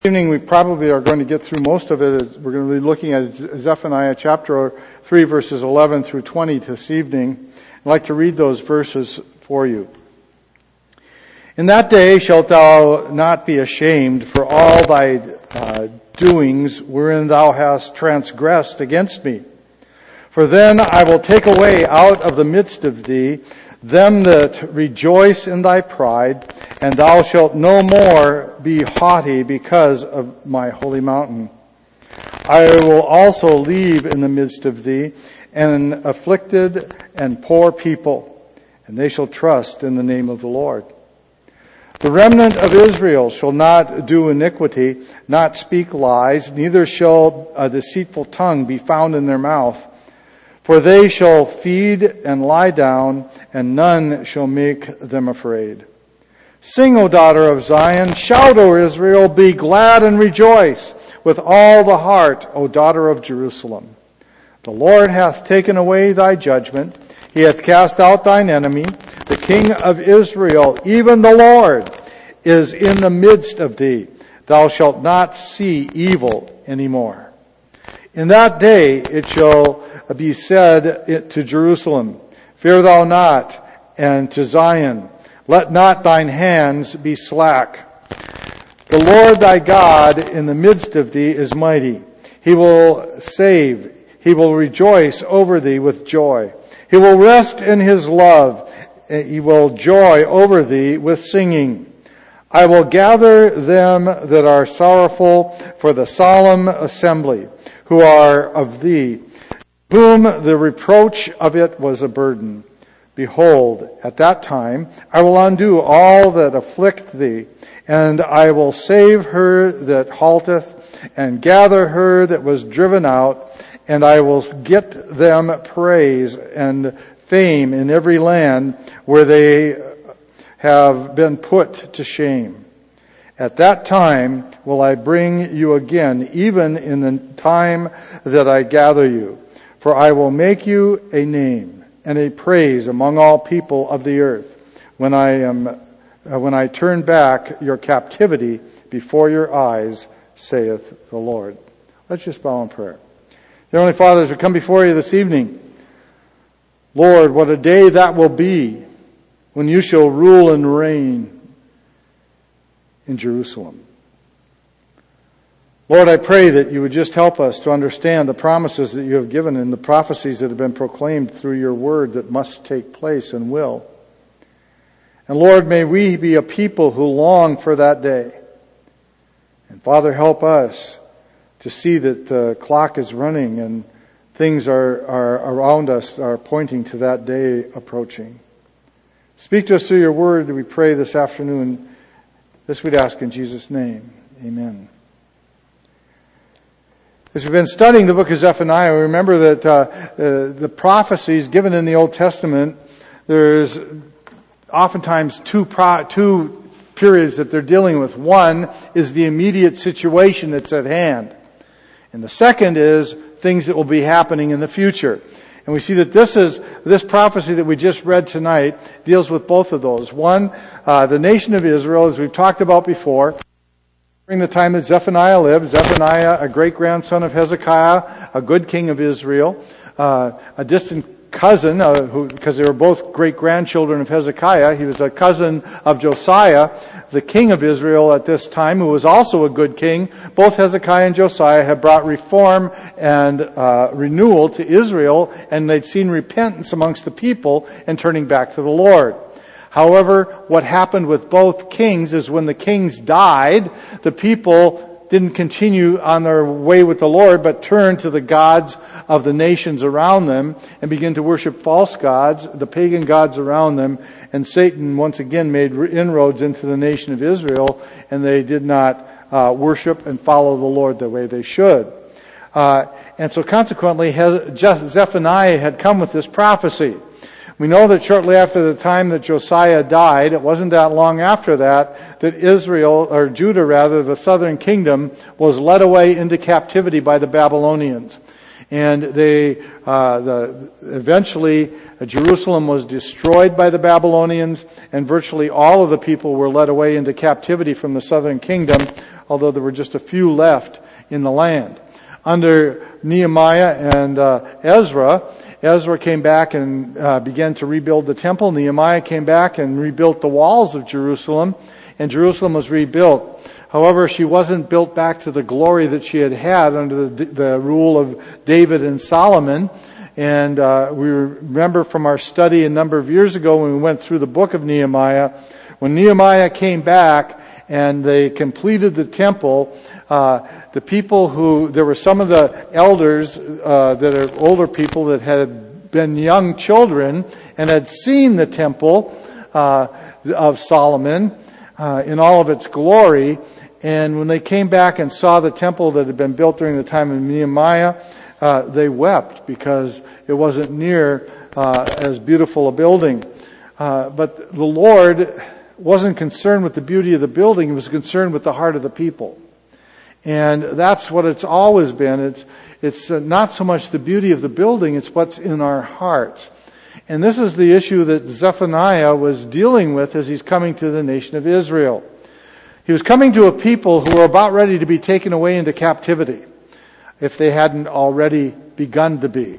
Evening, we probably are going to get through most of it. We're going to be looking at Zephaniah chapter 3, verses 11 through 20 this evening. I'd like to read those verses for you. In that day shalt thou not be ashamed for all thy doings wherein thou hast transgressed against me. For then I will take away out of the midst of thee them that rejoice in thy pride, and thou shalt no more be haughty because of my holy mountain. I will also leave in the midst of thee an afflicted and poor people, and they shall trust in the name of the Lord. The remnant of Israel shall not do iniquity, not speak lies, neither shall a deceitful tongue be found in their mouth. For they shall feed and lie down, and none shall make them afraid. Sing, O daughter of Zion. Shout, O Israel. Be glad and rejoice with all the heart, O daughter of Jerusalem. The Lord hath taken away thy judgment. He hath cast out thine enemy. The King of Israel, even the Lord, is in the midst of thee. Thou shalt not see evil any more. In that day it shall be said to Jerusalem, fear thou not, and to Zion, let not thine hands be slack. The Lord thy God in the midst of thee is mighty. He will save. He will rejoice over thee with joy. He will rest in his love. He will joy over thee with singing. I will gather them that are sorrowful for the solemn assembly, who are of thee, whom the reproach of it was a burden. Behold, at that time I will undo all that afflict thee, and I will save her that halteth, and gather her that was driven out, and I will get them praise and fame in every land where they have been put to shame. At that time will I bring you again, even in the time that I gather you. For I will make you a name and a praise among all people of the earth when I turn back your captivity before your eyes, saith the Lord. Let's just bow in prayer. Heavenly Father, as we come before you this evening, Lord, what a day that will be when you shall rule and reign in Jerusalem. Lord, I pray that you would just help us to understand the promises that you have given and the prophecies that have been proclaimed through your word that must take place and will. And Lord, may we be a people who long for that day. And Father, help us to see that the clock is running and things are around us are pointing to that day approaching. Speak to us through your word, we pray this afternoon. This we'd ask in Jesus' name. Amen. As we've been studying the book of Zephaniah, we remember that the prophecies given in the Old Testament, there's oftentimes two periods that they're dealing with. One is the immediate situation that's at hand. And the second is things that will be happening in the future. And we see that this prophecy that we just read tonight deals with both of those. One, the nation of Israel, as we've talked about before, during the time that Zephaniah lived, Zephaniah, a great-grandson of Hezekiah, a good king of Israel, a distant cousin, because they were both great-grandchildren of Hezekiah. He was a cousin of Josiah, the king of Israel at this time, who was also a good king. Both Hezekiah and Josiah had brought reform and renewal to Israel, and they'd seen repentance amongst the people and turning back to the Lord. However, what happened with both kings is when the kings died, the people didn't continue on their way with the Lord, but turned to the gods of the nations around them and began to worship false gods, the pagan gods around them. And Satan once again made inroads into the nation of Israel, and they did not worship and follow the Lord the way they should. And so consequently, Zephaniah had come with this prophecy. We know that shortly after the time that Josiah died, it wasn't that long after that Israel, or Judah rather, the southern kingdom, was led away into captivity by the Babylonians. And eventually Jerusalem was destroyed by the Babylonians, and virtually all of the people were led away into captivity from the southern kingdom, although there were just a few left in the land. Under Nehemiah and Ezra came back and began to rebuild the temple. Nehemiah came back and rebuilt the walls of Jerusalem, and Jerusalem was rebuilt. However, she wasn't built back to the glory that she had had under the rule of David and Solomon. And we remember from our study a number of years ago when we went through the book of Nehemiah, when Nehemiah came back and they completed the temple, the people there were some of the elders that are older people that had been young children and had seen the temple of Solomon in all of its glory. And when they came back and saw the temple that had been built during the time of Nehemiah, they wept because it wasn't near as beautiful a building. But the Lord wasn't concerned with the beauty of the building. He was concerned with the heart of the people. And that's what it's always been. It's not so much the beauty of the building, it's what's in our hearts. And this is the issue that Zephaniah was dealing with as he's coming to the nation of Israel. He was coming to a people who were about ready to be taken away into captivity, if they hadn't already begun to be.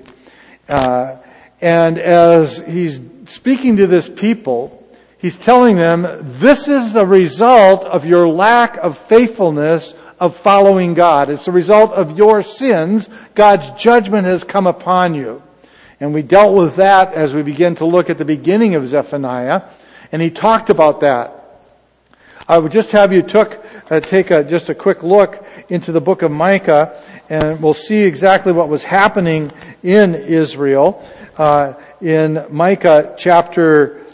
And as he's speaking to this people, he's telling them, this is the result of your lack of faithfulness of following God. It's the result of your sins. God's judgment has come upon you. And we dealt with that as we begin to look at the beginning of Zephaniah. And he talked about that. I would just have you take just a quick look into the book of Micah, and we'll see exactly what was happening in Israel. In Micah chapter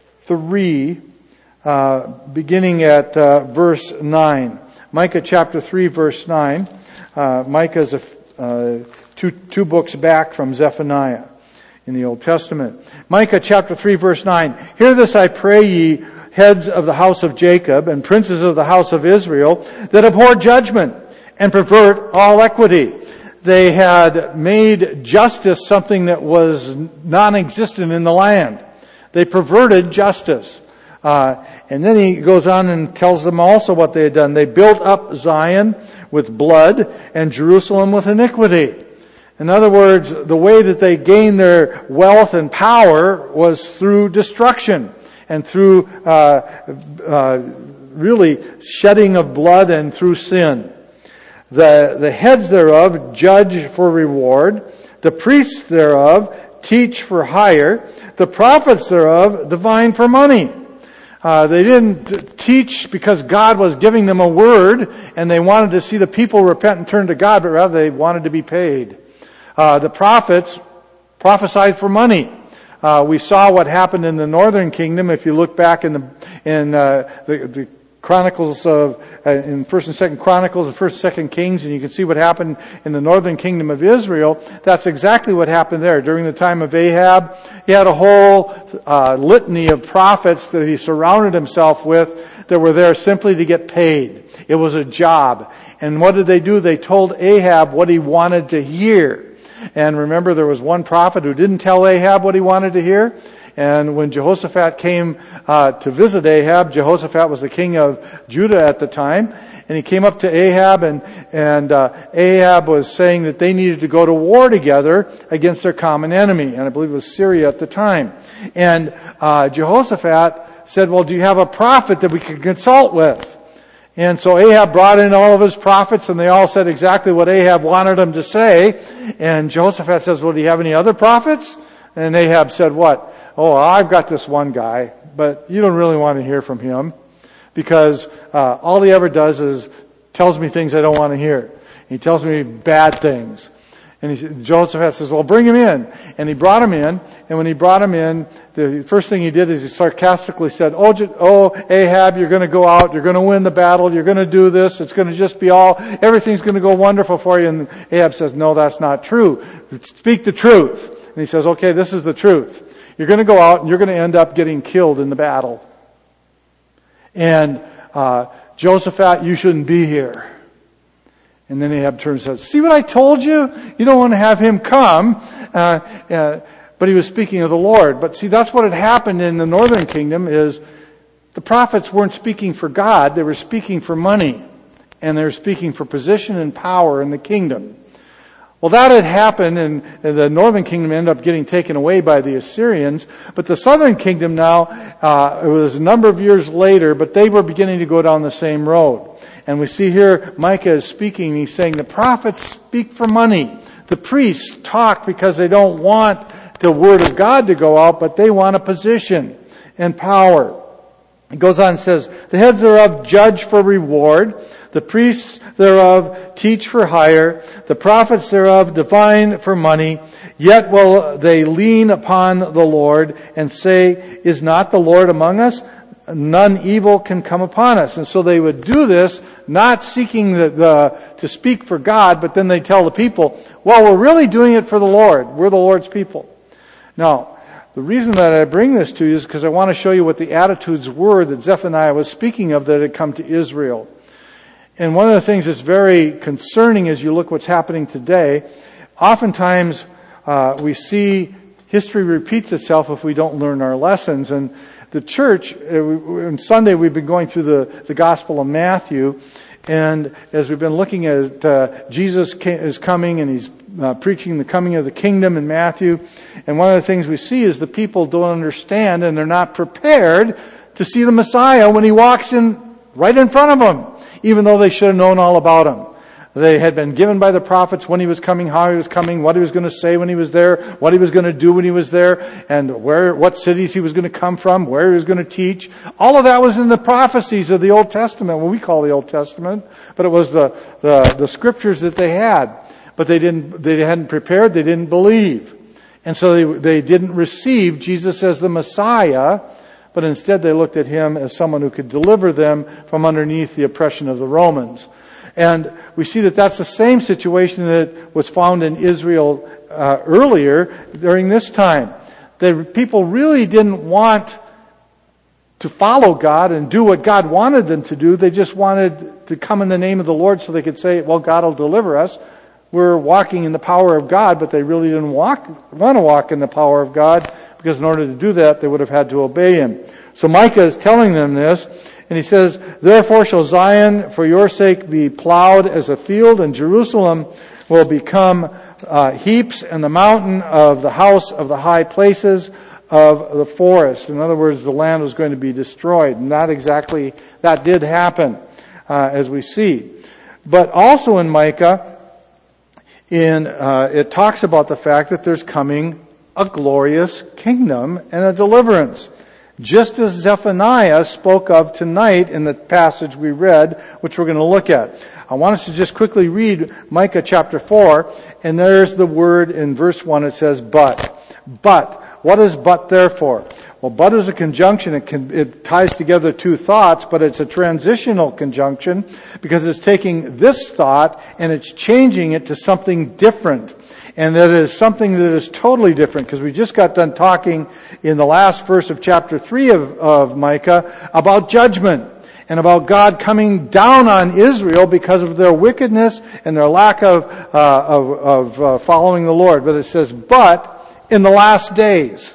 3, beginning at verse 9. Micah chapter 3, verse 9. Micah is two books back from Zephaniah in the Old Testament. Micah chapter 3, verse 9. Hear this, I pray ye, heads of the house of Jacob and princes of the house of Israel, that abhor judgment and pervert all equity. They had made justice something that was non-existent in the land. They perverted justice. And then he goes on and tells them also what they had done. They built up Zion with blood and Jerusalem with iniquity. In other words, the way that they gained their wealth and power was through destruction and through really shedding of blood and through sin. The heads thereof judge for reward. The priests thereof teach for hire. The prophets thereof divine for money. They didn't teach because God was giving them a word and they wanted to see the people repent and turn to God, but rather they wanted to be paid. The prophets prophesied for money. We saw what happened in the northern kingdom. If you look back in the Chronicles in 1st and 2nd Chronicles and 1st and 2nd Kings, and you can see what happened in the northern kingdom of Israel. That's exactly what happened there. During the time of Ahab, he had a whole litany of prophets that he surrounded himself with that were there simply to get paid. It was a job. And what did they do? They told Ahab what he wanted to hear. And remember, there was one prophet who didn't tell Ahab what he wanted to hear. And when Jehoshaphat came to visit Ahab, Jehoshaphat was the king of Judah at the time, and he came up to Ahab, and Ahab was saying that they needed to go to war together against their common enemy, and I believe it was Syria at the time. And Jehoshaphat said, well, do you have a prophet that we can consult with? And so Ahab brought in all of his prophets, and they all said exactly what Ahab wanted them to say. And Jehoshaphat says, well, do you have any other prophets? And Ahab said, what? Oh, I've got this one guy, but you don't really want to hear from him because all he ever does is tells me things I don't want to hear. He tells me bad things. And Jehoshaphat says, well, bring him in. And he brought him in. And when he brought him in, the first thing he did is he sarcastically said, oh, Ahab, you're going to go out. You're going to win the battle. You're going to do this. It's going to just be everything's going to go wonderful for you. And Ahab says, no, that's not true. Speak the truth. And he says, okay, this is the truth. You're going to go out and you're going to end up getting killed in the battle. And Jehoshaphat, you shouldn't be here. And then Ahab turns and says, see what I told you? You don't want to have him come. But he was speaking of the Lord. But see, that's what had happened in the northern kingdom is the prophets weren't speaking for God. They were speaking for money. and they're speaking for position and power in the kingdom. Well, that had happened, and the northern kingdom ended up getting taken away by the Assyrians. But the southern kingdom now, it was a number of years later, but they were beginning to go down the same road. And we see here Micah is speaking. He's saying the prophets speak for money. The priests talk because they don't want the word of God to go out, but they want a position and power. It goes on and says, the heads thereof judge for reward. The priests thereof teach for hire. The prophets thereof divine for money. Yet will they lean upon the Lord and say, is not the Lord among us? None evil can come upon us. And so they would do this, not seeking to speak for God, but then they tell the people, well, we're really doing it for the Lord. We're the Lord's people. Now, the reason that I bring this to you is because I want to show you what the attitudes were that Zephaniah was speaking of that had come to Israel. And one of the things that's very concerning as you look what's happening today, oftentimes we see history repeats itself if we don't learn our lessons. And the church, on Sunday we've been going through the Gospel of Matthew, and as we've been looking at Jesus is coming and he's preaching the coming of the kingdom in Matthew, and one of the things we see is the people don't understand and they're not prepared to see the Messiah when he walks in right in front of them, even though they should have known all about him. They had been given by the prophets when he was coming, how he was coming, what he was going to say when he was there, what he was going to do when he was there, and what cities he was going to come from, where he was going to teach. All of that was in the prophecies of the Old Testament, what we call the Old Testament, but it was the scriptures that they had. But they hadn't prepared, they didn't believe. And so they didn't receive Jesus as the Messiah, but instead they looked at him as someone who could deliver them from underneath the oppression of the Romans. And we see that that's the same situation that was found in Israel earlier during this time. The people really didn't want to follow God and do what God wanted them to do. They just wanted to come in the name of the Lord so they could say, well, God will deliver us. We're walking in the power of God, but they really didn't want to walk in the power of God, because in order to do that, they would have had to obey him. So Micah is telling them this, and he says, therefore shall Zion for your sake be plowed as a field, and Jerusalem will become heaps, and the mountain of the house of the high places of the forest. In other words, the land was going to be destroyed. And that did happen, as we see. But also in Micah, it talks about the fact that there's coming a glorious kingdom and a deliverance. Just as Zephaniah spoke of tonight in the passage we read, which we're going to look at. I want us to just quickly read Micah chapter 4, and there's the word in verse 1. It says, but. But. What is but therefore? Well, but is a conjunction. It ties together two thoughts, but it's a transitional conjunction because it's taking this thought and it's changing it to something different. And that is something that is totally different, because we just got done talking in the last verse of chapter 3 of Micah about judgment and about God coming down on Israel because of their wickedness and their lack of following the Lord. But it says, but in the last days.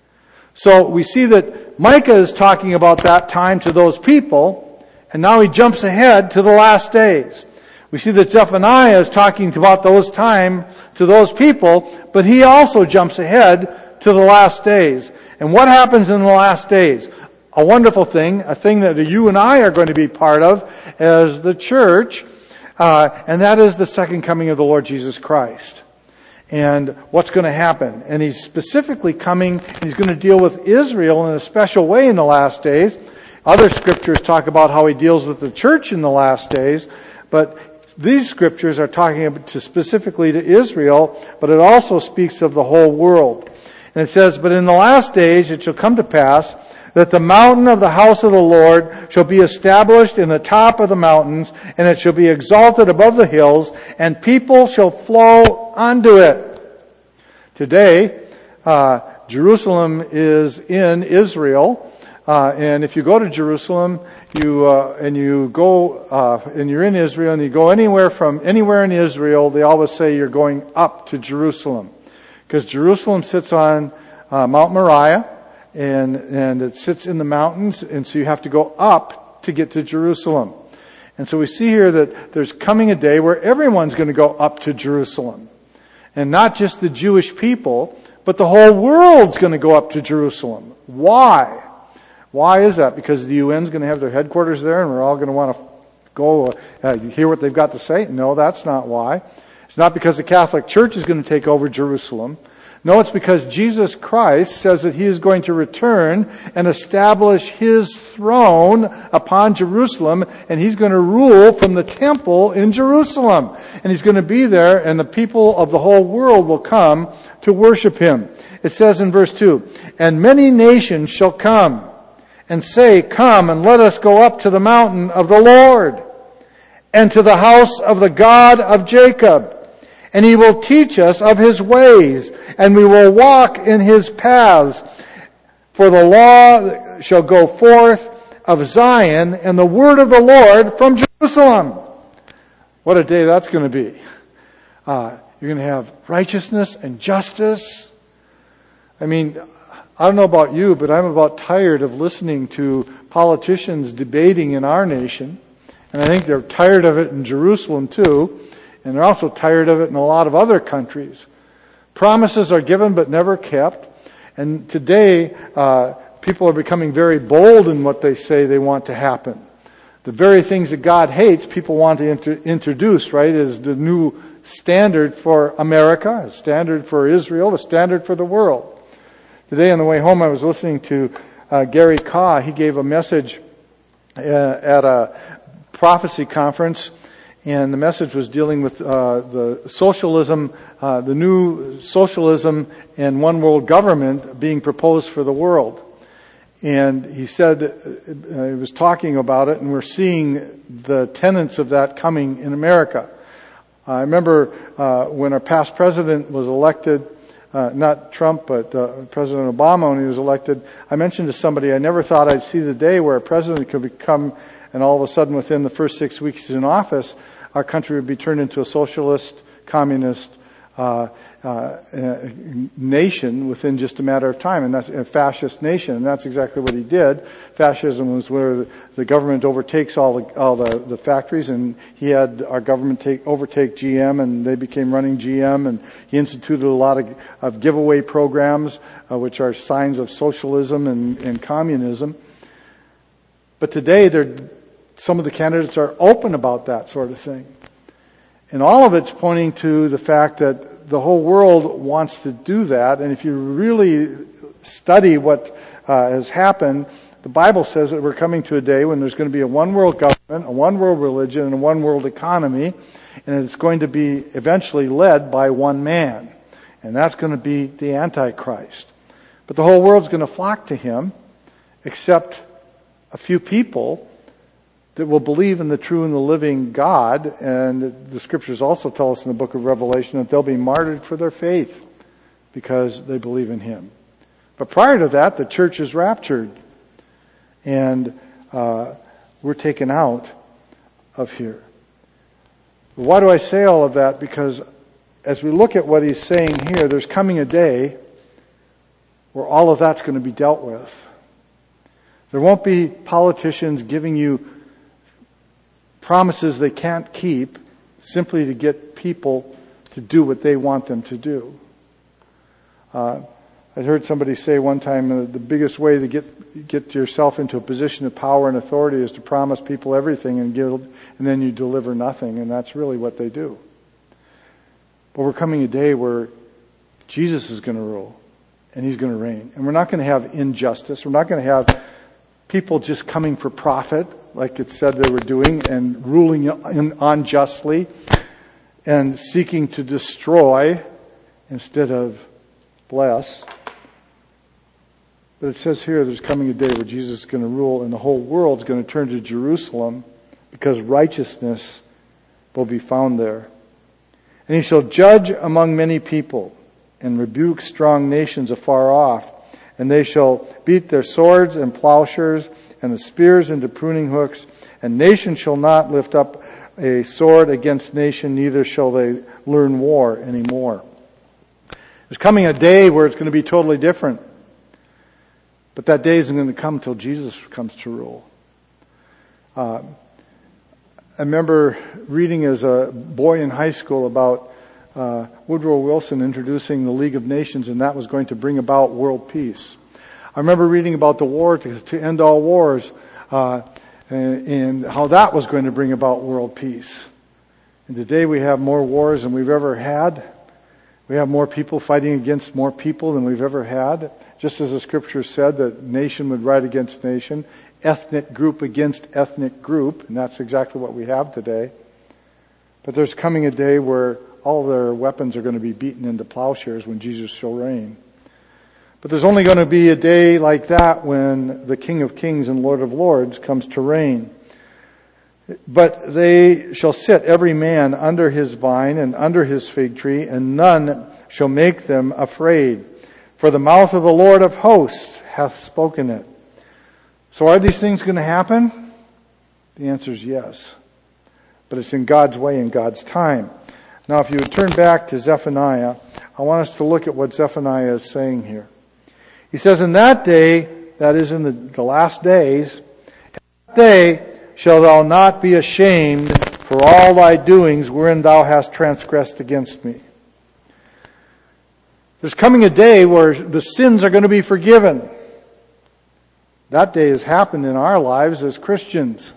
So we see that Micah is talking about that time to those people, and now he jumps ahead to the last days. We see that Zephaniah is talking about those time to those people, but he also jumps ahead to the last days. And what happens in the last days? A wonderful thing, a thing that you and I are going to be part of as the church, and that is the second coming of the Lord Jesus Christ. And what's going to happen. And he's specifically coming, and he's going to deal with Israel in a special way in the last days. Other scriptures talk about how he deals with the church in the last days, but these scriptures are talking specifically to Israel, but it also speaks of the whole world. And it says, but in the last days it shall come to pass that the mountain of the house of the Lord shall be established in the top of the mountains, and it shall be exalted above the hills, and people shall flow unto it. Today, Jerusalem is in Israel, and if you go to Jerusalem, and you're in Israel, and you go anywhere in Israel, they always say you're going up to Jerusalem, because Jerusalem sits on Mount Moriah, and it sits in the mountains, and so you have to go up to get to Jerusalem. And so we see here that there's coming a day where everyone's going to go up to Jerusalem. And not just the Jewish people, but the whole world's going to go up to Jerusalem. Why? Why is that? Because the UN's going to have their headquarters there and we're all going to want to go hear what they've got to say? No, that's not why. It's not because the Catholic Church is going to take over Jerusalem. No, it's because Jesus Christ says that He is going to return and establish His throne upon Jerusalem, and He's going to rule from the temple in Jerusalem. And He's going to be there, and the people of the whole world will come to worship Him. It says in verse 2, "And many nations shall come and say, 'Come and let us go up to the mountain of the Lord and to the house of the God of Jacob. And He will teach us of His ways, and we will walk in His paths. For the law shall go forth of Zion, and the word of the Lord from Jerusalem.'" What a day that's going to be. You're going to have righteousness and justice. I mean, I don't know about you, but I'm about tired of listening to politicians debating in our nation. And I think they're tired of it in Jerusalem too. And they're also tired of it in a lot of other countries. Promises are given but never kept. And today, people are becoming very bold in what they say they want to happen. The very things that God hates, people want to introduce, right, as the new standard for America, a standard for Israel, a standard for the world. Today on the way home, I was listening to Gary Kaw. He gave a message at a prophecy conference. And the message was dealing with the socialism, the new socialism and one world government being proposed for the world. And he said, he was talking about it, and we're seeing the tenets of that coming in America. I remember when our past president was elected, not Trump, but President Obama, when he was elected, I mentioned to somebody, I never thought I'd see the day where a president could become, and all of a sudden within the first 6 weeks in office, our country would be turned into a socialist, communist nation within just a matter of time, and that's a fascist nation, and that's exactly what he did. Fascism was where the government overtakes all the factories, and he had our government overtake GM, and they became running GM, and he instituted a lot of giveaway programs, which are signs of socialism and communism. But today, some of the candidates are open about that sort of thing. And all of it's pointing to the fact that the whole world wants to do that. And if you really study what has happened, the Bible says that we're coming to a day when there's going to be a one world government, a one world religion, and a one world economy. And it's going to be eventually led by one man. And that's going to be the Antichrist. But the whole world's going to flock to him, except a few people that will believe in the true and the living God. And the scriptures also tell us in the book of Revelation that they'll be martyred for their faith because they believe in Him. But prior to that, the church is raptured. And we're taken out of here. Why do I say all of that? Because as we look at what he's saying here, there's coming a day where all of that's going to be dealt with. There won't be politicians giving you promises they can't keep simply to get people to do what they want them to do. I heard somebody say one time the biggest way to get yourself into a position of power and authority is to promise people everything and then you deliver nothing, and that's really what they do. But we're coming a day where Jesus is going to rule and He's going to reign, and we're not going to have injustice. We're not going to have people just coming for profit, like it said they were doing, and ruling unjustly and seeking to destroy instead of bless. But it says here there's coming a day where Jesus is going to rule and the whole world's going to turn to Jerusalem because righteousness will be found there. And He shall judge among many people and rebuke strong nations afar off. And they shall beat their swords and plowshares and the spears into pruning hooks. And nation shall not lift up a sword against nation, neither shall they learn war anymore. There's coming a day where it's going to be totally different. But that day isn't going to come until Jesus comes to rule. I remember reading as a boy in high school about Woodrow Wilson introducing the League of Nations, and that was going to bring about world peace. I remember reading about the war to end all wars, and how that was going to bring about world peace. And today we have more wars than we've ever had. We have more people fighting against more people than we've ever had. Just as the scripture said that nation would rise against nation, ethnic group against ethnic group, and that's exactly what we have today. But there's coming a day where all their weapons are going to be beaten into plowshares when Jesus shall reign. But there's only going to be a day like that when the King of Kings and Lord of Lords comes to reign. But they shall sit every man under his vine and under his fig tree, and none shall make them afraid. For the mouth of the Lord of hosts hath spoken it. So are these things going to happen? The answer is yes. But it's in God's way and God's time. Now if you would turn back to Zephaniah, I want us to look at what Zephaniah is saying here. He says, in that day, that is in the last days, in that day shalt thou not be ashamed for all thy doings wherein thou hast transgressed against me. There's coming a day where the sins are going to be forgiven. That day has happened in our lives as Christians.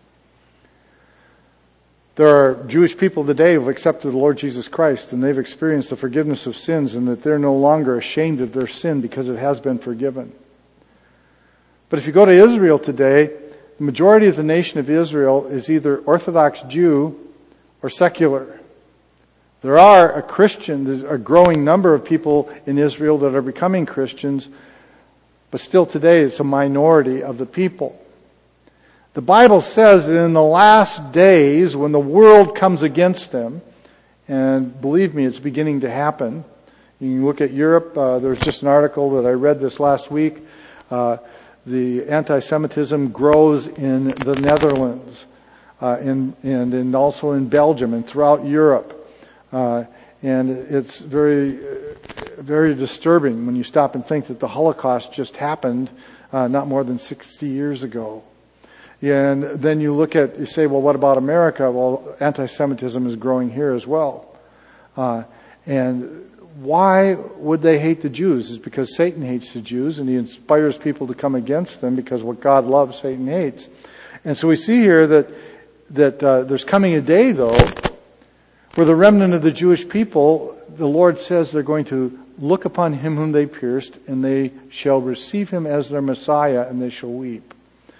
There are Jewish people today who have accepted the Lord Jesus Christ, and they've experienced the forgiveness of sins, and that they're no longer ashamed of their sin because it has been forgiven. But if you go to Israel today, the majority of the nation of Israel is either Orthodox Jew or secular. There are there's a growing number of people in Israel that are becoming Christians, but still today it's a minority of the people. The Bible says that in the last days, when the world comes against them, and believe me, it's beginning to happen. You can look at Europe. There's just an article that I read this last week. The anti-Semitism grows in the Netherlands, and also in Belgium and throughout Europe. And it's very, very disturbing when you stop and think that the Holocaust just happened not more than 60 years ago. And then you say, well, what about America? Well, anti-Semitism is growing here as well. And why would they hate the Jews? It's because Satan hates the Jews, and he inspires people to come against them, because what God loves, Satan hates. And so we see here that there's coming a day, though, where the remnant of the Jewish people, the Lord says they're going to look upon him whom they pierced, and they shall receive him as their Messiah, and they shall weep.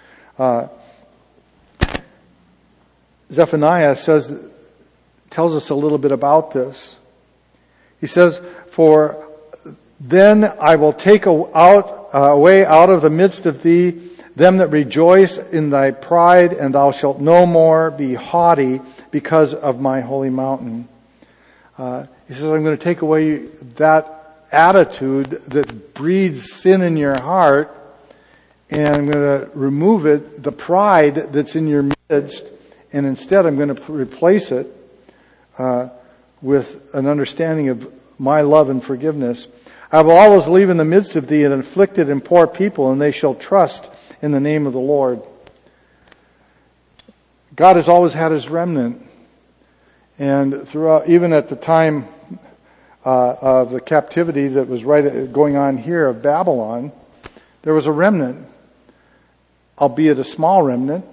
Zephaniah tells us a little bit about this. He says, for then I will take away out of the midst of thee them that rejoice in thy pride, and thou shalt no more be haughty because of my holy mountain. He says, I'm going to take away that attitude that breeds sin in your heart, and I'm going to remove it, the pride that's in your midst, and instead I'm going to replace it with an understanding of my love and forgiveness. I will always leave in the midst of thee an afflicted and poor people, and they shall trust in the name of the Lord. God has always had his remnant. And throughout, even at the time of the captivity that was going on here of Babylon, there was a remnant, albeit a small remnant.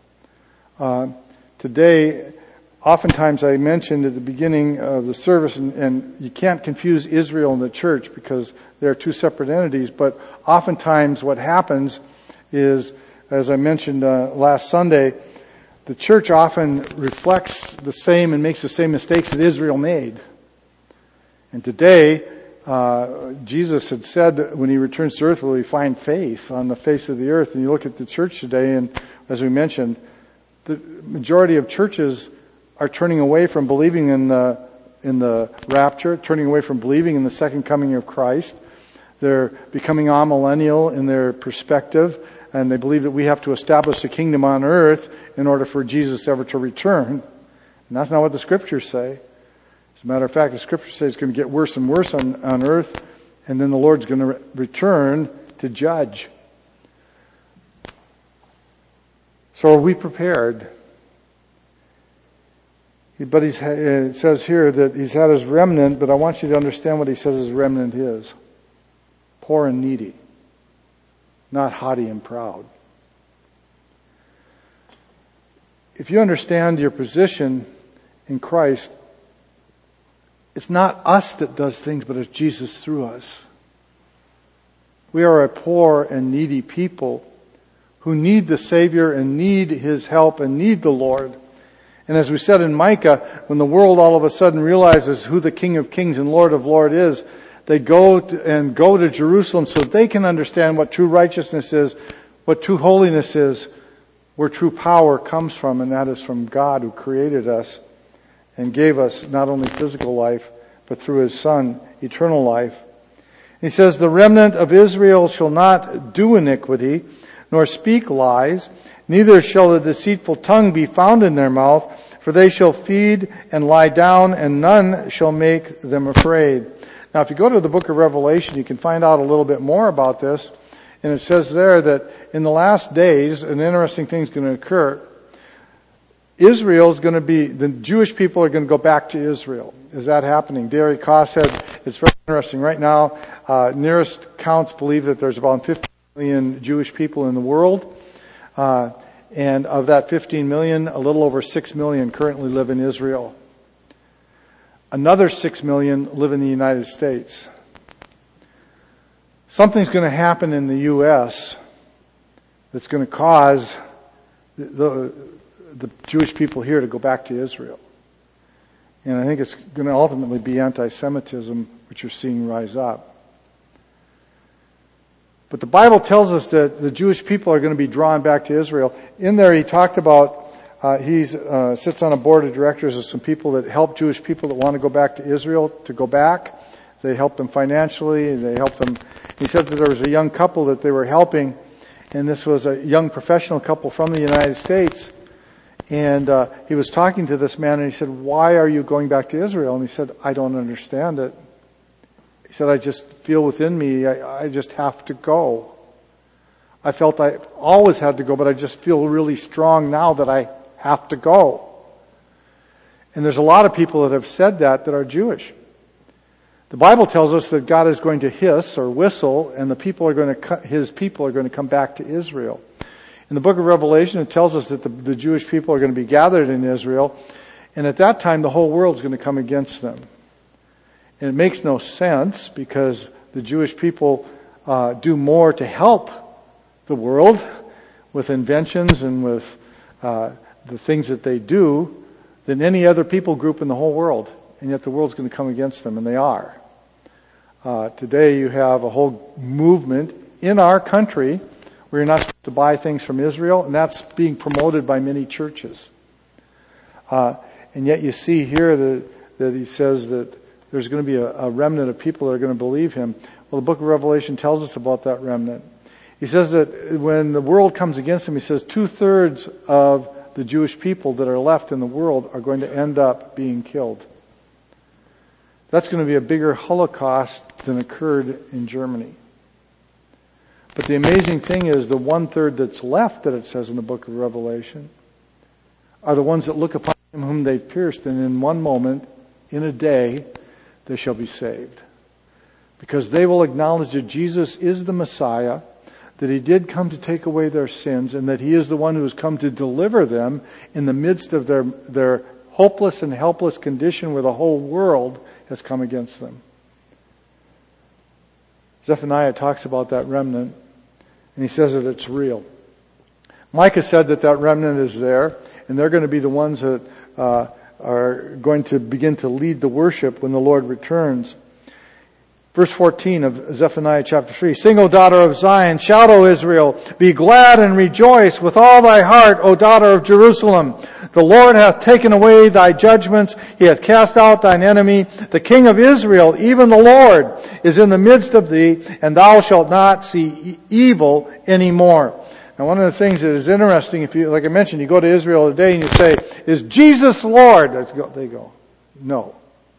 Today, oftentimes I mentioned at the beginning of the service, and you can't confuse Israel and the church because they're two separate entities, but oftentimes what happens is, as I mentioned last Sunday, the church often reflects the same and makes the same mistakes that Israel made. And today, Jesus had said when he returns to earth, will he find faith on the face of the earth? And you look at the church today, and as we mentioned, the majority of churches are turning away from believing in the rapture, turning away from believing in the second coming of Christ. They're becoming amillennial in their perspective, and they believe that we have to establish a kingdom on earth in order for Jesus ever to return. And that's not what the scriptures say. As a matter of fact, the scriptures say it's going to get worse and worse on earth, and then the Lord's going to return to judge. So are we prepared? But it says here that he's had his remnant, but I want you to understand what he says his remnant is. Poor and needy. Not haughty and proud. If you understand your position in Christ, it's not us that does things, but it's Jesus through us. We are a poor and needy people who need the Savior and need His help and need the Lord. And as we said in Micah, when the world all of a sudden realizes who the King of Kings and Lord of Lords is, they go to Jerusalem so they can understand what true righteousness is, what true holiness is, where true power comes from, and that is from God who created us and gave us not only physical life, but through His Son, eternal life. He says, the remnant of Israel shall not do iniquity, nor speak lies, neither shall a deceitful tongue be found in their mouth, for they shall feed and lie down, and none shall make them afraid. Now, if you go to the book of Revelation, you can find out a little bit more about this. And it says there that in the last days, an interesting thing is going to occur. Israel is going to be, the Jewish people are going to go back to Israel. Is that happening? Derek Koss said it's very interesting. Right now, nearest counts believe that there's about 15 million Jewish people in the world. And of that 15 million, a little over 6 million currently live in Israel. Another 6 million live in the United States. Something's going to happen in the U.S. that's going to cause the Jewish people here to go back to Israel. And I think it's going to ultimately be anti-Semitism, which you're seeing rise up. But the Bible tells us that the Jewish people are going to be drawn back to Israel. In there he talked about, he sits on a board of directors of some people that help Jewish people that want to go back to Israel to go back. They help them financially, they help them. He said that there was a young couple that they were helping, and this was a young professional couple from the United States. And he was talking to this man and he said, why are you going back to Israel? And he said, I don't understand it. He said, I just feel within me, I just have to go. I felt I always had to go, but I just feel really strong now that I have to go. And there's a lot of people that have said that are Jewish. The Bible tells us that God is going to hiss or whistle, and His people are going to come back to Israel. In the book of Revelation, it tells us that the Jewish people are going to be gathered in Israel, and at that time the whole world is going to come against them. And it makes no sense because the Jewish people do more to help the world with inventions and with the things that they do than any other people group in the whole world. And yet the world's going to come against them, and they are. Today you have a whole movement in our country where you're not supposed to buy things from Israel, and that's being promoted by many churches. And yet you see here that he says that there's going to be a remnant of people that are going to believe him. Well, the book of Revelation tells us about that remnant. He says that when the world comes against him, he says 2/3 of the Jewish people that are left in the world are going to end up being killed. That's going to be a bigger Holocaust than occurred in Germany. But the amazing thing is the 1/3 that's left that it says in the book of Revelation are the ones that look upon him whom they pierced, and in one moment, in a day, they shall be saved. Because they will acknowledge that Jesus is the Messiah, that He did come to take away their sins, and that He is the one who has come to deliver them in the midst of their hopeless and helpless condition where the whole world has come against them. Zephaniah talks about that remnant, and he says that it's real. Micah said that remnant is there, and they're going to be the ones that are going to begin to lead the worship when the Lord returns. Verse 14 of Zephaniah chapter 3. Sing, O daughter of Zion, shout, O Israel, be glad and rejoice with all thy heart, O daughter of Jerusalem. The Lord hath taken away thy judgments, He hath cast out thine enemy. The King of Israel, even the Lord, is in the midst of thee, and thou shalt not see evil any more. Now, one of the things that is interesting, if you, like I mentioned, you go to Israel today and you say, is Jesus Lord? They go, no.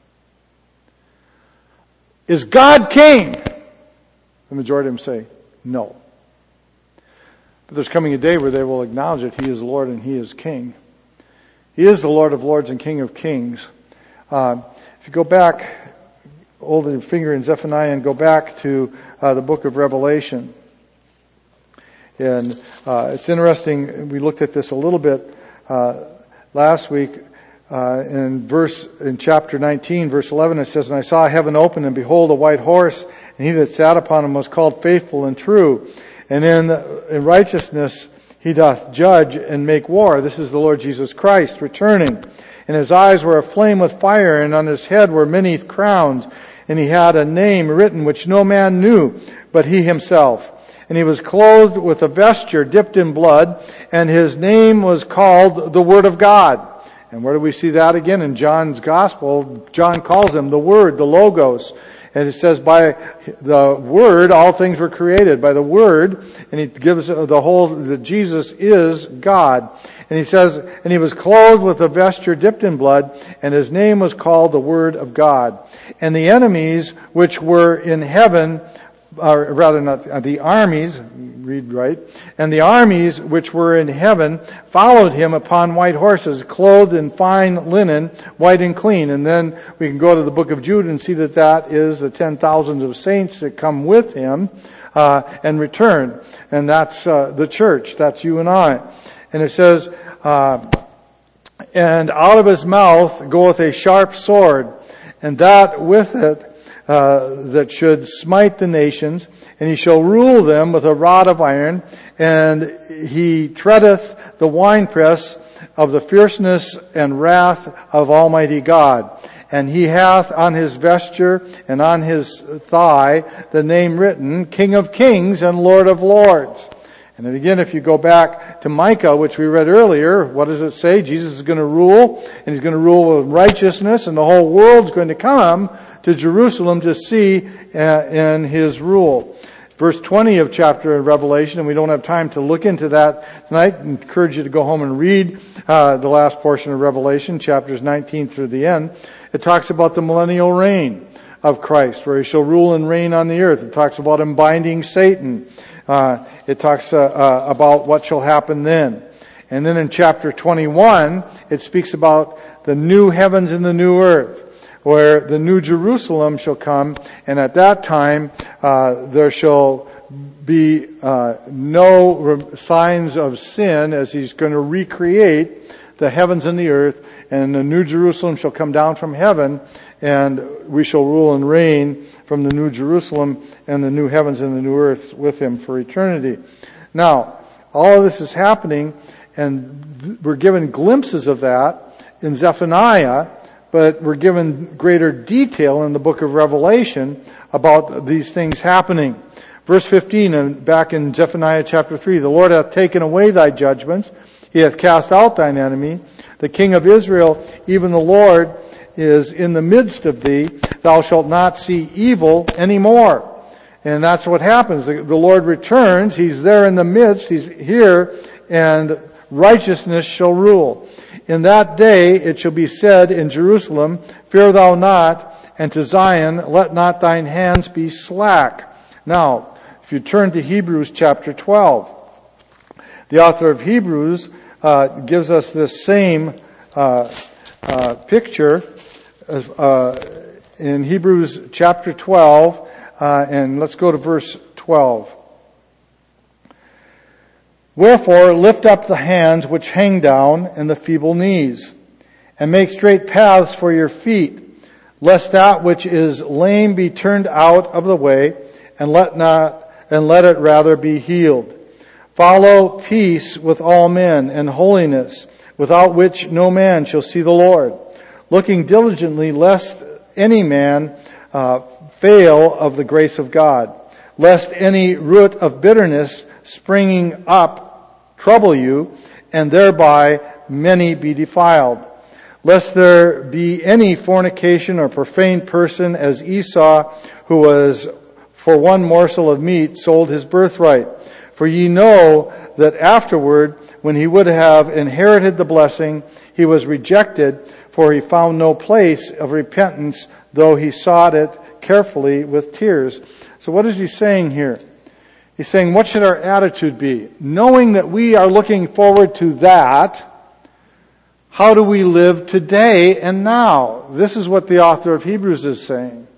Is God King? The majority of them say, no. But there's coming a day where they will acknowledge that He is Lord and He is King. He is the Lord of Lords and King of Kings. If you go back, hold your finger in Zephaniah and go back to the book of Revelation. And it's interesting, we looked at this a little bit last week. In chapter 19, verse 11, it says, "And I saw heaven open, and behold, a white horse, and he that sat upon him was called Faithful and True. And in righteousness he doth judge and make war." This is the Lord Jesus Christ returning. "And his eyes were aflame with fire, and on his head were many crowns. And he had a name written which no man knew, but he himself. And he was clothed with a vesture dipped in blood, and his name was called the Word of God." And where do we see that again? In John's Gospel, John calls him the Word, the Logos. And it says by the Word all things were created. By the Word, and he gives the whole, that Jesus is God. And he says, "And he was clothed with a vesture dipped in blood, and his name was called the Word of God. And the enemies which were in heaven," or rather not, the armies, read right, "and the armies which were in heaven followed him upon white horses, clothed in fine linen, white and clean." And then we can go to the book of Jude and see that that is the 10,000s of saints that come with him and return. And that's the church. That's you and I. And it says, "And out of his mouth goeth a sharp sword, and that with it that should smite the nations, and he shall rule them with a rod of iron, and he treadeth the winepress of the fierceness and wrath of Almighty God. And he hath on his vesture and on his thigh the name written, King of Kings and Lord of Lords." And then again, if you go back to Micah, which we read earlier, what does it say? Jesus is going to rule, and he's going to rule with righteousness, and the whole world's going to come to Jerusalem to see in his rule. Verse 20 of chapter of Revelation, and we don't have time to look into that tonight. I encourage you to go home and read the last portion of Revelation, chapters 19 through the end. It talks about the millennial reign of Christ, where he shall rule and reign on the earth. It talks about him binding Satan. It talks about what shall happen then. And then in chapter 21, it speaks about the new heavens and the new earth, where the new Jerusalem shall come, and at that time there shall be no signs of sin, as he's going to recreate the heavens and the earth, and the new Jerusalem shall come down from heaven, and we shall rule and reign from the new Jerusalem and the new heavens and the new earth with him for eternity. Now, all of this is happening, and we're given glimpses of that in Zephaniah, but we're given greater detail in the book of Revelation about these things happening. Verse 15, and back in Zephaniah chapter 3, "The Lord hath taken away thy judgments, he hath cast out thine enemy. The King of Israel, even the Lord, is in the midst of thee. Thou shalt not see evil anymore." And that's what happens. The Lord returns. He's there in the midst. He's here, and righteousness shall rule. "In that day it shall be said in Jerusalem, Fear thou not, and to Zion, let not thine hands be slack." Now, if you turn to Hebrews chapter 12, the author of Hebrews gives us this same picture in Hebrews chapter 12, and let's go to verse 12. "Wherefore lift up the hands which hang down, and the feeble knees, and make straight paths for your feet, lest that which is lame be turned out of the way, and let it rather be healed. Follow peace with all men, and holiness, without which no man shall see the Lord. Looking diligently, lest any man fail of the grace of God, lest any root of bitterness springing up trouble you, and thereby many be defiled. Lest there be any fornication or profane person as Esau, who was for one morsel of meat sold his birthright. For ye know that afterward, when he would have inherited the blessing, he was rejected, for he found no place of repentance, though he sought it carefully with tears." So what is he saying here? He's saying, what should our attitude be? Knowing that we are looking forward to that, How do we live today and now? This is what the author of Hebrews is saying.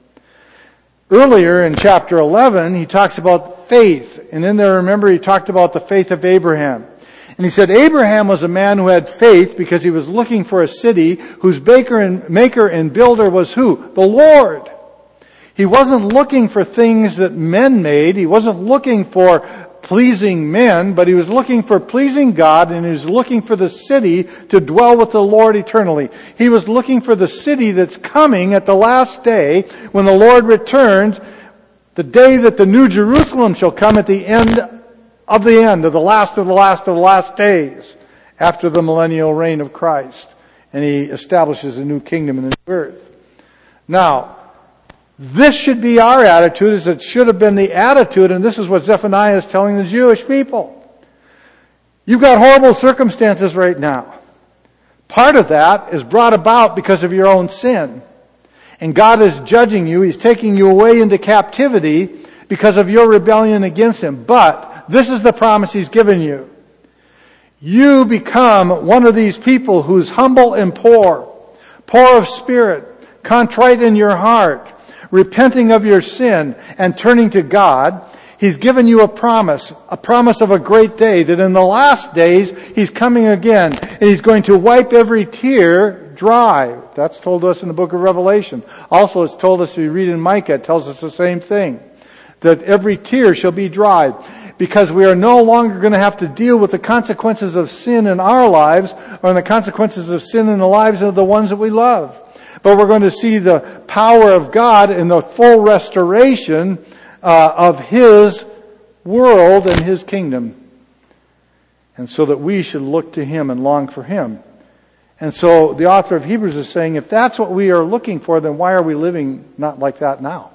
Earlier in chapter 11, he talks about faith. And in there, remember, he talked about the faith of Abraham. And he said Abraham was a man who had faith because he was looking for a city whose maker and builder was who? The Lord. He wasn't looking for things that men made. He wasn't looking for pleasing men, but he was looking for pleasing God, and he was looking for the city to dwell with the Lord eternally. He was looking for the city that's coming at the last day when the Lord returns, the day that the New Jerusalem shall come at the end, of the last of the last of the last days, after the millennial reign of Christ. And he establishes a new kingdom in the new earth. Now, this should be our attitude, as it should have been the attitude, and this is what Zephaniah is telling the Jewish people. You've got horrible circumstances right now. Part of that is brought about because of your own sin. And God is judging you. He's taking you away into captivity because of your rebellion against Him. But this is the promise He's given you. You become one of these people who's humble and poor of spirit, contrite in your heart, repenting of your sin and turning to God. He's given you a promise of a great day, that in the last days He's coming again and He's going to wipe every tear dry. That's told us in the book of Revelation. Also it's told us, if you read in Micah, it tells us the same thing, that every tear shall be dried, because we are no longer going to have to deal with the consequences of sin in our lives or the consequences of sin in the lives of the ones that we love. But we're going to see the power of God in the full restoration of His world and His kingdom. And so that we should look to Him and long for Him. And so the author of Hebrews is saying, if that's what we are looking for, then why are we living not like that now?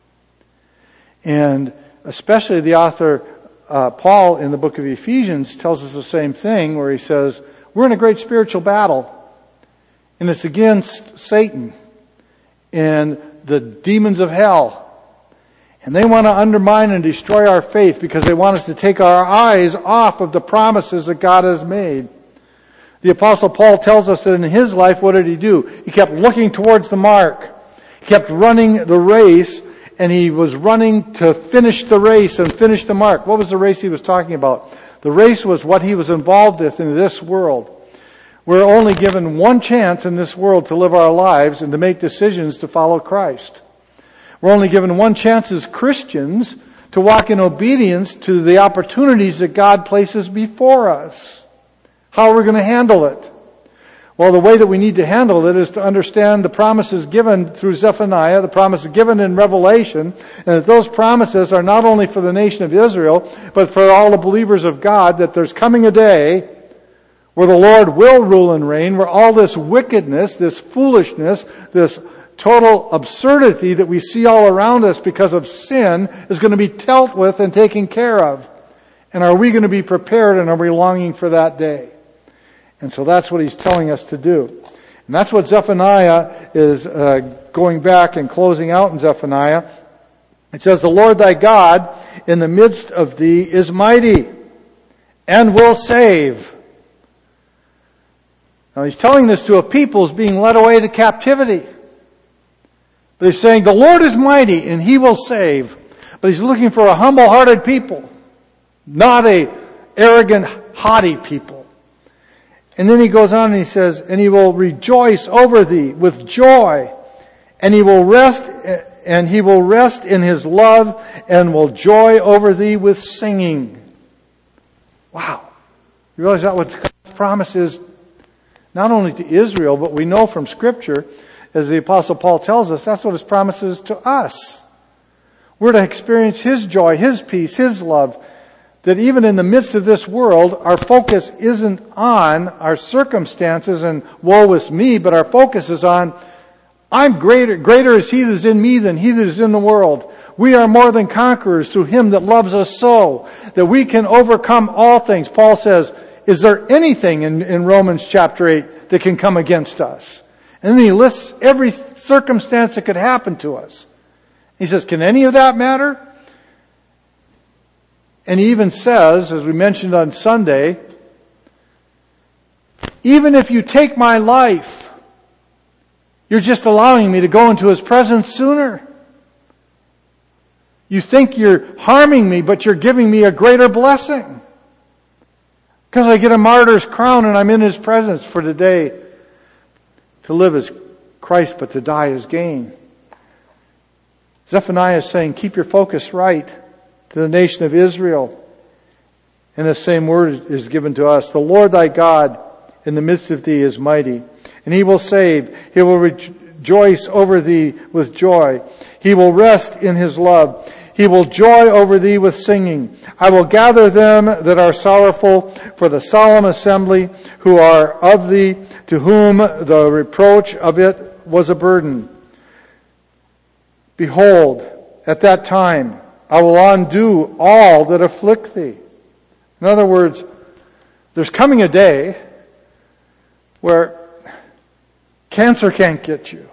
And especially the author, Paul, in the book of Ephesians tells us the same thing, where he says, we're in a great spiritual battle. And it's against Satan and the demons of hell. And they want to undermine and destroy our faith because they want us to take our eyes off of the promises that God has made. The Apostle Paul tells us that in his life, what did he do? He kept looking towards the mark. He kept running the race, and he was running to finish the race and finish the mark. What was the race he was talking about? The race was what he was involved with in this world. We're only given one chance in this world to live our lives and to make decisions to follow Christ. We're only given one chance as Christians to walk in obedience to the opportunities that God places before us. How are we going to handle it? Well, the way that we need to handle it is to understand the promises given through Zephaniah, the promises given in Revelation, and that those promises are not only for the nation of Israel, but for all the believers of God, that there's coming a day where the Lord will rule and reign, where all this wickedness, this foolishness, this total absurdity that we see all around us because of sin is going to be dealt with and taken care of. And are we going to be prepared, and are we longing for that day? And so that's what he's telling us to do. And that's what Zephaniah is going back and closing out in Zephaniah. It says, the Lord thy God in the midst of thee is mighty and will save. Now he's telling this to a people who's being led away to captivity. But he's saying the Lord is mighty and He will save. But He's looking for a humble-hearted people, not a arrogant, haughty people. And then he goes on and he says, and He will rejoice over thee with joy, and He will rest in His love, and will joy over thee with singing. Wow. You realize that what God's promise is not only to Israel, but we know from Scripture, as the Apostle Paul tells us, that's what His promise is to us. We're to experience His joy, His peace, His love. That even in the midst of this world, our focus isn't on our circumstances and woe is me, but our focus is on, I'm greater is He that is in me than he that is in the world. We are more than conquerors through Him that loves us so, that we can overcome all things. Paul says, is there anything in Romans chapter 8 that can come against us? And then he lists every circumstance that could happen to us. He says, can any of that matter? And he even says, as we mentioned on Sunday, even if you take my life, you're just allowing me to go into His presence sooner. You think you're harming me, but you're giving me a greater blessing. Because I get a martyr's crown and I'm in His presence for today. To live as Christ, but to die as gain. Zephaniah is saying, keep your focus right to the nation of Israel. And the same word is given to us. The Lord thy God in the midst of thee is mighty, and He will save. He will rejoice over thee with joy. He will rest in His love. He will joy over thee with singing. I will gather them that are sorrowful for the solemn assembly, who are of thee, to whom the reproach of it was a burden. Behold, at that time I will undo all that afflict thee. In other words, there's coming a day where cancer can't get you.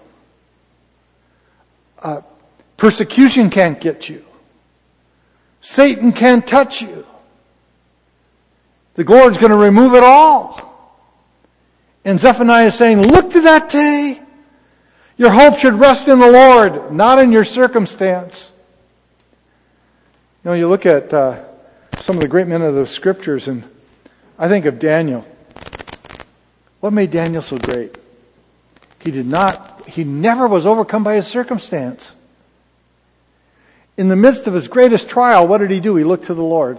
Persecution can't get you. Satan can't touch you. The Lord's going to remove it all. And Zephaniah is saying, look to that day. Your hope should rest in the Lord, not in your circumstance. You look at some of the great men of the Scriptures, and I think of Daniel. What made Daniel so great? He never was overcome by his circumstance. In the midst of his greatest trial, what did he do? He looked to the Lord.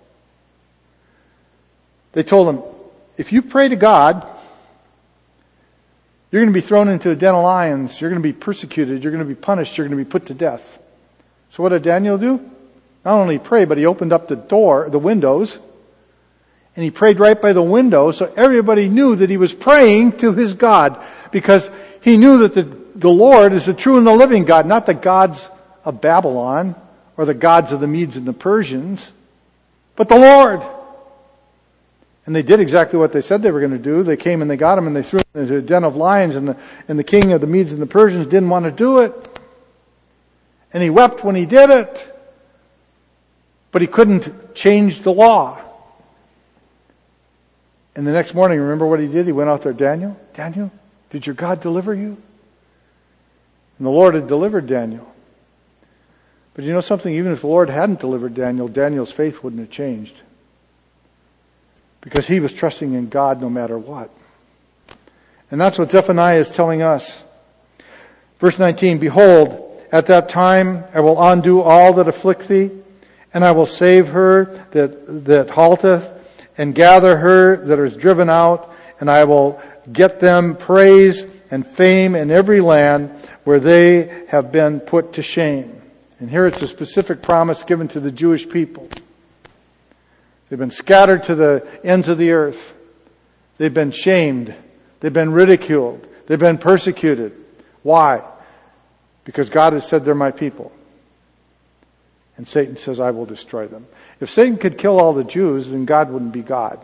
They told him, if you pray to God, you're going to be thrown into a den of lions. You're going to be persecuted. You're going to be punished. You're going to be put to death. So what did Daniel do? Not only pray, but he opened up the windows, and he prayed right by the window, so everybody knew that he was praying to his God, because he knew that the Lord is the true and the living God, not the gods of Babylon or the gods of the Medes and the Persians, but the Lord. And they did exactly what they said they were going to do. They came and they got him and they threw him into a den of lions, and the king of the Medes and the Persians didn't want to do it. And he wept when he did it. But he couldn't change the law. And the next morning, remember what he did? He went out there, Daniel, did your God deliver you? And the Lord had delivered Daniel. But you know something? Even if the Lord hadn't delivered Daniel, Daniel's faith wouldn't have changed. Because he was trusting in God no matter what. And that's what Zephaniah is telling us. Verse 19, behold, at that time I will undo all that afflict thee, and I will save her that halteth, and gather her that is driven out, and I will get them praise and fame in every land where they have been put to shame. And here it's a specific promise given to the Jewish people. They've been scattered to the ends of the earth. They've been shamed. They've been ridiculed. They've been persecuted. Why? Because God has said they're my people. And Satan says, I will destroy them. If Satan could kill all the Jews, then God wouldn't be God.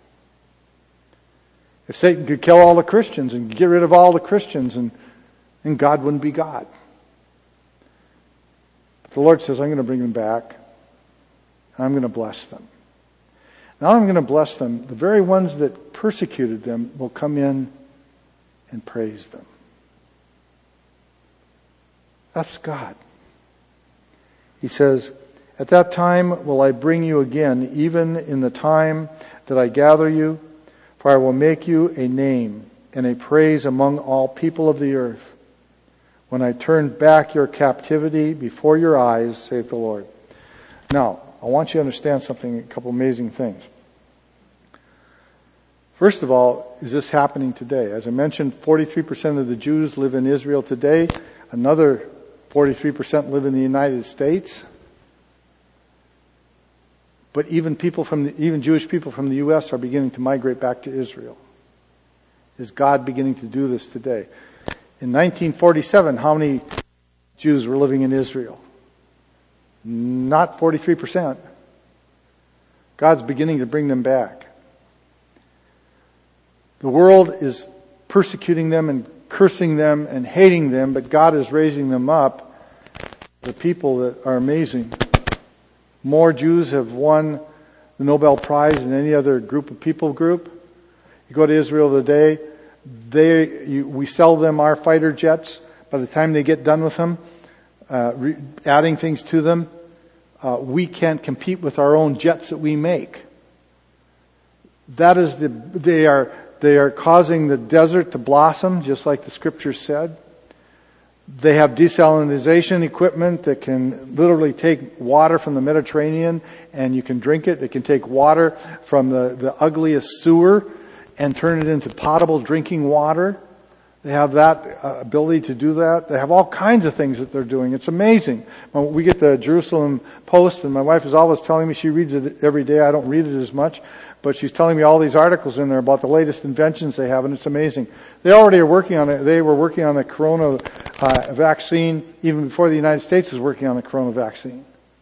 If Satan could kill all the Christians and get rid of all the Christians, then God wouldn't be God. But the Lord says, I'm going to bring them back, and I'm going to bless them. Now I'm going to bless them. The very ones that persecuted them will come in and praise them. That's God. He says, at that time will I bring you again, even in the time that I gather you, for I will make you a name and a praise among all people of the earth, when I turn back your captivity before your eyes, saith the Lord. Now, I want you to understand something, a couple amazing things. First of all, is this happening today? As I mentioned, 43% of the Jews live in Israel today. Another 43% live in the United States. But even Jewish people from the U.S. are beginning to migrate back to Israel. Is God beginning to do this today? In 1947, how many Jews were living in Israel? Not 43%. God's beginning to bring them back. The world is persecuting them and cursing them and hating them, but God is raising them up. The people that are amazing. More Jews have won the Nobel Prize than any other group. You go to Israel today, we sell them our fighter jets. By the time they get done with them, adding things to them, we can't compete with our own jets that we make. That is they are causing the desert to blossom, just like the scriptures said. They have desalination equipment that can literally take water from the Mediterranean and you can drink it. It can take water from the ugliest sewer and turn it into potable drinking water. They have that ability to do that. They have all kinds of things that they're doing. It's amazing. When we get the Jerusalem Post, and my wife is always telling me, she reads it every day. I don't read it as much, but she's telling me all these articles in there about the latest inventions they have, and it's amazing. They already are working on it. They were working on the corona vaccine even before the United States was working on the corona vaccine.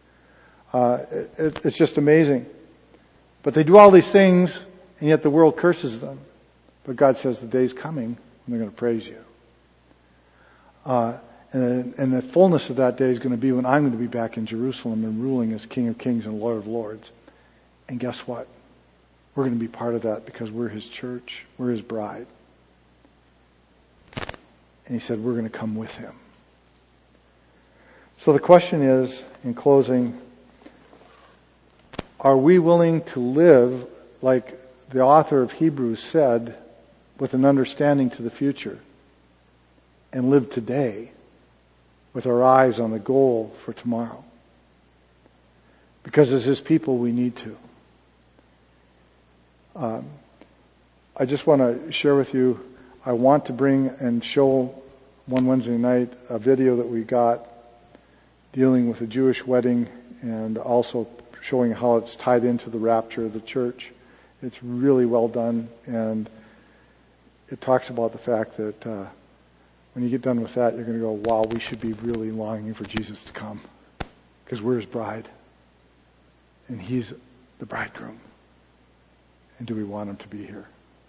It's just amazing. But they do all these things, and yet the world curses them. But God says the day's coming and they're going to praise you. And the fullness of that day is going to be when I'm going to be back in Jerusalem and ruling as King of Kings and Lord of Lords. And guess what? We're going to be part of that because we're His church. We're His bride. And He said we're going to come with Him. So the question is, in closing, are we willing to live like the author of Hebrews said, with an understanding to the future, and live today with our eyes on the goal for tomorrow? Because as His people, we need to. I just want to share with you, I want to bring and show one Wednesday night a video that we got dealing with a Jewish wedding and also showing how it's tied into the rapture of the church. It's really well done, and it talks about the fact that when you get done with that, you're going to go, wow, we should be really longing for Jesus to come because we're His bride and He's the bridegroom. And do we want Him to be here?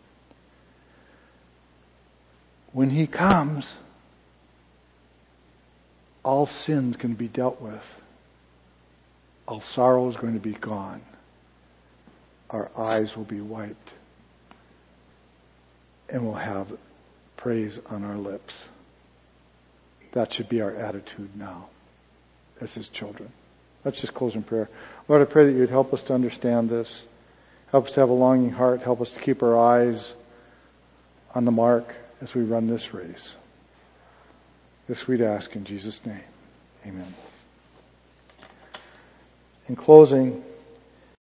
When He comes, all sin's going to be dealt with. All sorrow is going to be gone. Our eyes will be wiped. And we'll have praise on our lips. That should be our attitude now as His children. Let's just close in prayer. Lord, I pray that You'd help us to understand this. Help us to have a longing heart. Help us to keep our eyes on the mark as we run this race. This we'd ask in Jesus' name. Amen. In closing,